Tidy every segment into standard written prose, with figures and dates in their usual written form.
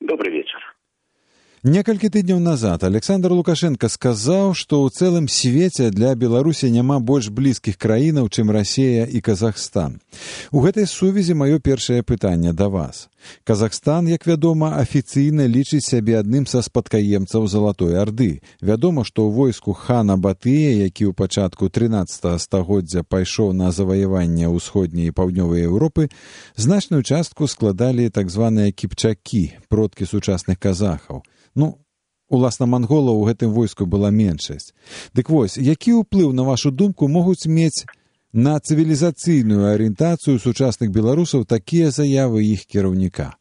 Добрый вечер. Некалькі тыдняў назад Александр Лукашенко сказаў, што ў цэлым свеце для Беларусі няма больш блізкіх краінаў, чым Расія і Казахстан. У гэтай сувязі маё першае пытанне да вас. Казахстан, як вядома, афіцыйна лічыць сябе адным са спадкаемцаў Залатой Арды. Вядома, што ў войску хана Батыя, які ў пачатку 13 стагоддзя пайшоў на заваяванне ўсходняй і паўднёвай Еўропы, значную частку складалі так званыя кіпчакі, продкі сучасных казахаў. Уласна, манголаў у гэтым войску была меншасць. Дык вось, які ўплыў, на вашу думку, могуць мець на цывілізацыйную арыентацыю сучасных беларусаў такія заявы іх кіраўніка?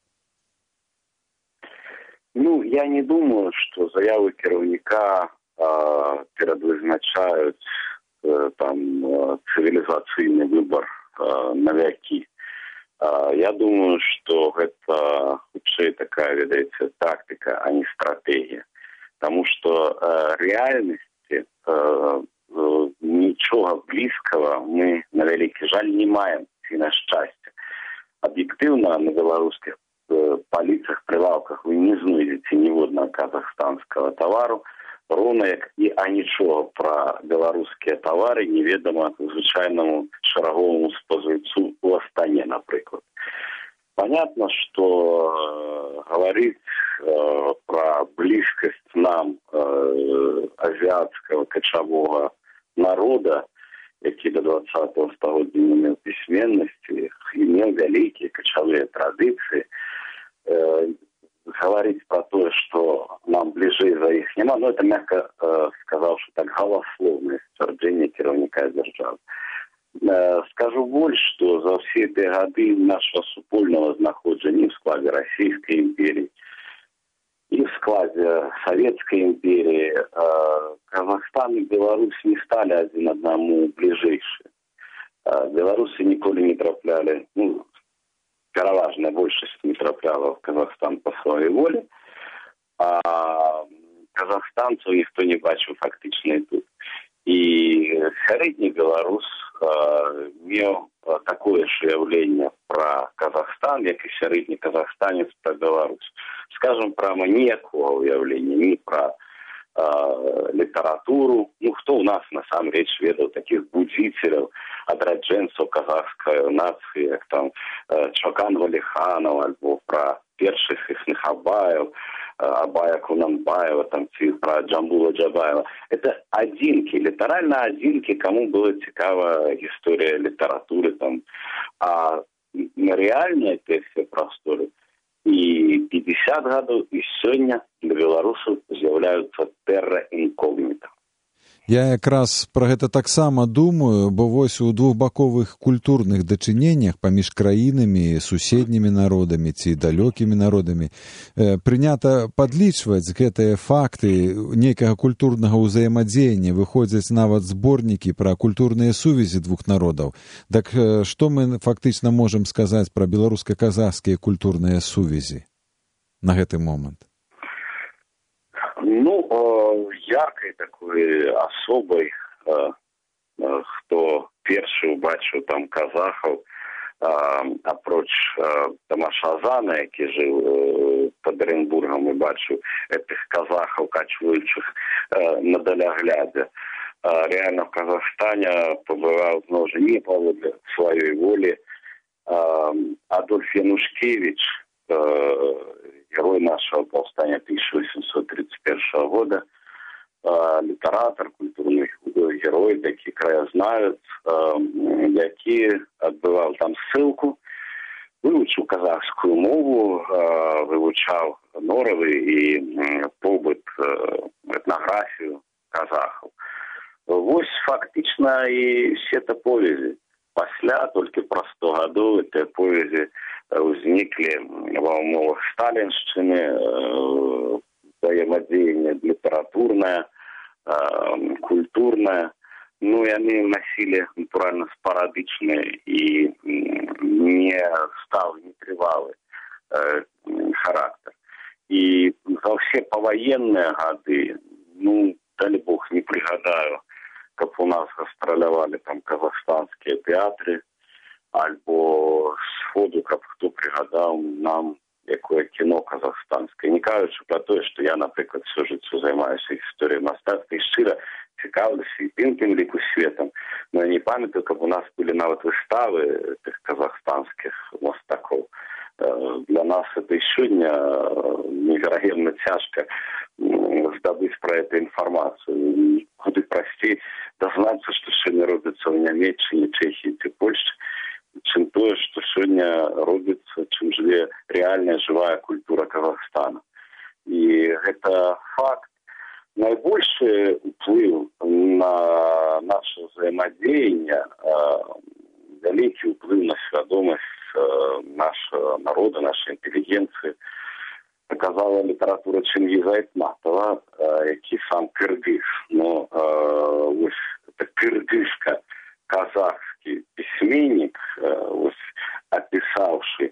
Я не думаю, что заявы кіраўніка перадвызначаюць цывілізацыйны выбор на вякі. Я думаю, что это хутчэй такая, ведаеце, тактика, а не стратегия. Потому что реальности ничего близкого мы, на великий жаль, не маем, и на счастье. Объективно на белорусских полицах, прилавках вы не знойдете ніводного казахстанского товару, ровно як і нічого про белорусские товары неведомо звычайному шараговому споживцу у Астане, например. Понятно, что говорить про близкость нам азиатского кочевого народа, який до 20-го століття не мав письменности, имел великие кочевые традиции, говорить про то, что нам ближе за их нема, это, мягко сказал, что так голословное стверджение кіраўніка державы. Скажу больше, что за все эти годы нашего супольного знаходження в складе Российской империи и в складе Советской империи Казахстан и Беларусь не стали один одному ближайшие. Белорусы николи не трапляли, пераважная большасць не трапляла в Казахстан по своей воле, а казахстанцев никто не бачил фактично и тут. И средний белорус имел такое же явление про Казахстан, как и средний казахстанец про Беларусь. Скажем, прямо никакого уявления, ни про литературу. Кто у нас, на самом деле, ведал таких будителей, адрадженцев казахской нации, как там Чокан Валиханов, альбо про перших их Абаев, Абая Кунанбаева, там, про Джамбула Джабаева. Это одинки, литерально одинки, кому была цікава история литературы. Там. А реально это все просторы. И 50 годов, и сегодня для белорусов з'являються терра инкогнита. Я якраз пра гэта таксама думаю, бо вось у двухбаковых культурных дачыненнях паміж краінамі, суседнімі народамі ці далёкімі народамі прынята падлічваць гэтыя факты нейкага культурнага ўзаемадзеяння, выходзяць нават зборнікі пра культурныя сувязі двух народаў. Так што мы фактычна можам сказаць пра беларуска-казахскія культурныя сувязі на гэты момант? Яркой такой особой, кто перший убачил там казахов, апроч Тамаша Зана, який жив під Оренбургом, і бачив этих казахов, качуючих на далягляді. Реально в Казахстане побывал, уже не по своей воле, Адольф Янушкевич, герой нашего повстания 1831 года, літератор, культурний герой, який краєзнавець, який відбував там ссылку, вивчив казахську мову, вивчав норови і побут, етнографію казахів. Ось фактично і всі ці повіді. Після, тільки про 100 років, ці повіді возникли в умовах Сталінщини, взаимодействие литературное, культурное, и они носили натурально спорадичный и не стал нетривалый характер. И за все повоенные годы, дай бог, не пригадаю, как у нас гастролировали там казахстанские театры, альбо сходу, как кто пригадал нам, якое кіно казахстанскай. Не кажучы пра тое, што я, напрыклад, всё жыццё займаюся гісторыяй мастацтва і шчыра цікаўлюся і тым ліку светам. Но я не памятаю, каб у нас былі нават выставы тых казахстанскіх мастакоў. Для нас это и сегодня невероятно тяжко здобыть про это информацию. Куда простей дознаться, что сегодня робится в Нямеччине, Чехии и Польше, чем то, что сегодня робится, чем живе реальная живая культура Казахстана. И это факт. Наибольший вплыв на наше взаимодействие, великий вплыв на сведомость нашего народа, нашей интеллигенции оказала литература Чингиза Айтматова, який сам киргиз. Но ось это киргизско-казахский письменник, ось описавший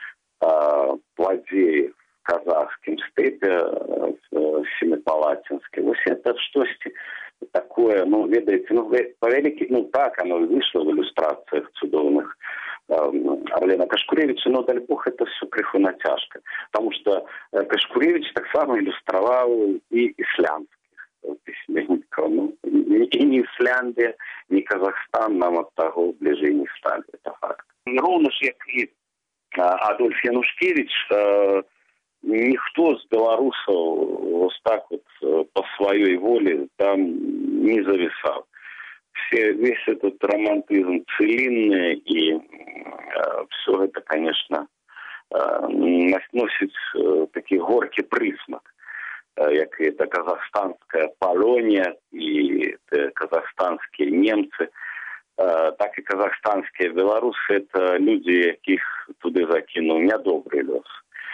владеев в казахском степе, Семипалатинске. Ось это что-то такое, ну, ведаете, ну, по-велике, ну, так оно и вышло в иллюстрациях чудовных Орлена Кашкуревича, но, дай бог, это все крыху натяжка. Потому что Кашкуревич так само иллюстрировал и исландских письменников. Ну, и ни Исландия, ни Казахстан нам от того ближе не стали. Это факт. Ровно же, как и Адольф Янушкевич, никто с белорусов вот так вот по своей воле там не зависал. Весь этот романтизм целинный, и все это, конечно, носит такие горький присмак, как это казахстанская Полония и казахстанские немцы, так и казахстанские белорусы, это люди, яких туди закинул нядобрый лес.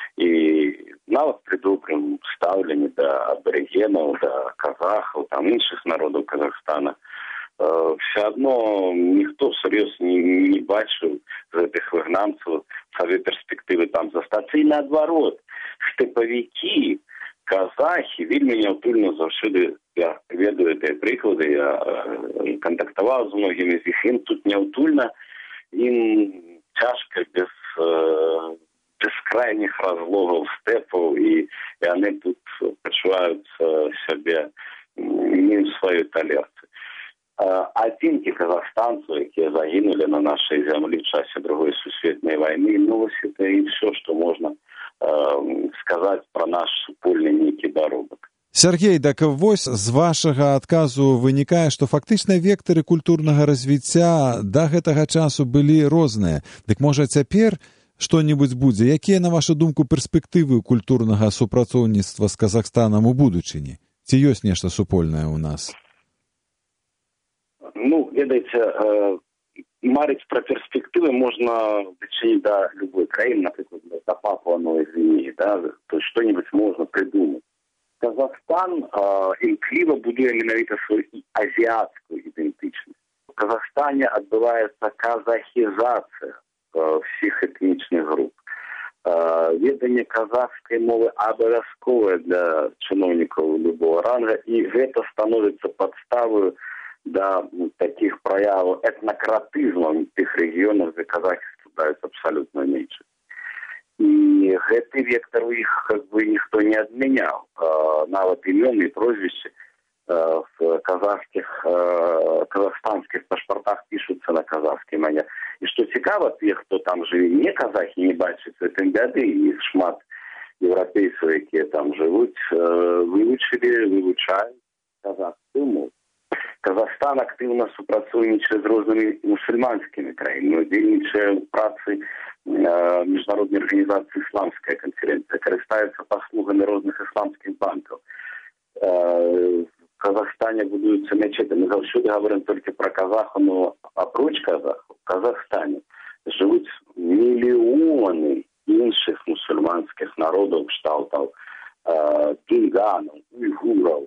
И нават при добрым ставлении до аборигенов, до казахов, там інших народов Казахстана, все одно ніхто всерьез не бачив з этих вигнанців своей перспективи там застатися. І наоборот, степовики, казахи, вельми неутульно завжди, я ведаю ці приклади, я контактував з многими з їх, їм тут неутульно, їм тяжко без крайних разлогов степов, и они тут почувают себе не в своей талерці. Одинки казахстанцев, які загинули на нашей земле в часе Другой Всесветной войны, ну, это и все, что можно сказать про наш супольный некий доробок. Сергей, так вось з вашага адказу вынікае, што фактычна вектары культурнага развіцця да гэтага часу былі розныя. Дык можа цяпер што-небудзь будзе? Якія, на вашу думку, перспектывы культурнага супрацоўніцтва з Казахстанам у будучыні? Ці ёсць нешта супольнае ў нас? Ну, ведаеце, марыць пра перспектывы можна дачыніць да любой краіны, напрыклад, да Папуа Новой Гвинеи, да, то есть что-нибудь можно придумать. Казахстан імкліва будуе менавіта свою азіяцкую ідэнтычнасць. У Казахстане адбываецца казахізацыя всіх этнічных груп. Веданне казахскай мовы абавязковае для чыноўнікаў любого ранга, і гэта становіцца падставою да таких прояваў этнократызма в тых рэгіёнах, дзе казахі складаюць абсалютна меньше. І гэты вектор у іх как бы ніхто не адмяняў. Нават імёны і прозвішчы в казахстанских пашпартах пишутся на казахскай мане. І што цікава, тых, хто там жыве не казахі, не бачыць гэтым бяды, і шмат еўрапейцаў, якія там жывуць, вывучаюць казахскую мову. Казахстан активно супрацоўнічае з рознымі мусульманскімі краінамі, удзельнічае ў працы міжнароднай арганізацыі «Ісламская конференція», карыстаецца паслугамі розных ісламскіх банкаў. В Казахстане будуюцца мечеты. Мы заўсёды говорим только про казахов, но апроч казахов в Казахстане жывуць миллионы іншых мусульманских народов, кшталтаў тунганаў, уйгураў,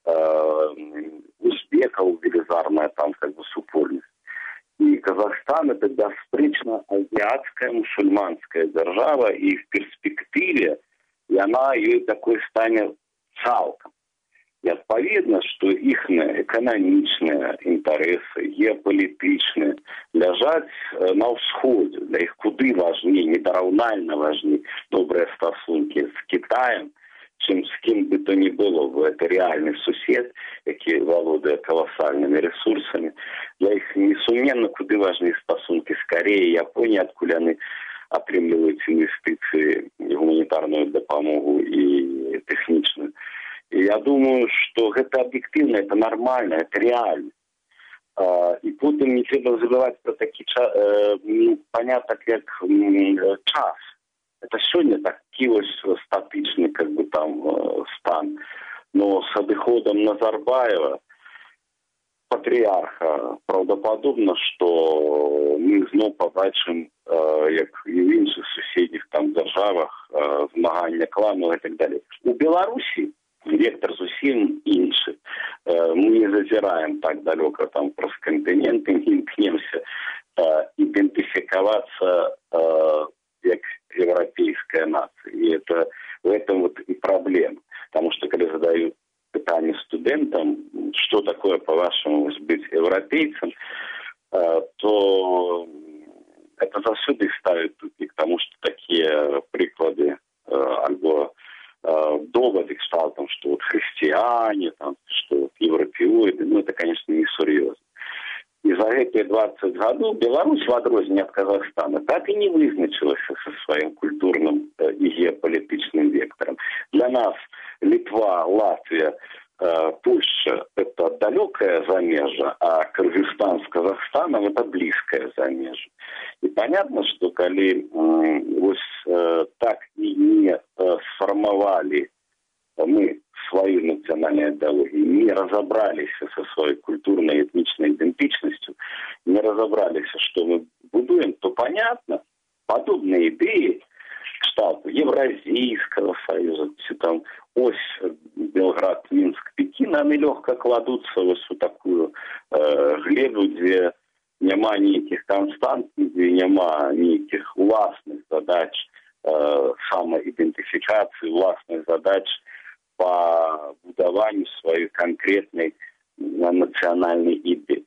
узбеков, велизарная там как бы супольность. И Казахстан это беспречно азиатская мусульманская держава, и в перспективе и она ее такой станет цалком. И отповедно, что их экономичные интересы, геополитичные лежат на ўсходе. Для их куды важнее, недараўнальна важнее добрые стосунки с Китаем, Китаем, чем с кем бы то ни было. Это реальный сусед, який володает колоссальными ресурсами. Для их, несумненно, куда важнее стосунки с Кореей, Японией, откуда они отрымливают инвестиции в гуманитарную допомогу и техничную. И я думаю, что это объективно, это нормально, это реально. И потом не треба забывать про такие понятно, как час. Это сегодня такий ось статичный как бы там стан. Но с адыходом Назарбаева, патріарха, правдоподобно, що ми знов побачимо, як і в інших сусідніх там державах, змагання клану і так далі. У Білорусі вектор зовсім інший. Ми не зазираємо так далеко там про континент і не імкнемося ідентифікуватися як европейская нация. И это в этом вот и проблема. Потому что, когда задаю питание студентам, что такое, по-вашему, быть европейцем, то это завсюду их ставит тупик, потому что такие приклады, альбо доводы к штатам, что вот христиане, там, что вот европеоиды, ну, это, конечно, не серьезно. И за эти 20 годов Беларусь, в отрозне от Казахстана, так и не вызначилась со своим культурным и геополитичным вектором. Для нас Литва, Латвия, Польша – это далекое замежье, а Кыргызстан с Казахстаном – это близкое замежье. И понятно, что коли так и не сформовали мы свою национальную идеологию, не разобрались со своей культурной и этничной идентичностью, не разобрались, что мы будуем, то понятно, подобные идеи штату Евразийского союза, там ось Белград, Минск, Пекин, они легко кладутся в вот такую глебу, где нема ніяких констант, где нема ніяких властных задач самоидентификации, властных задач по будованию своей конкретной национальной идеи.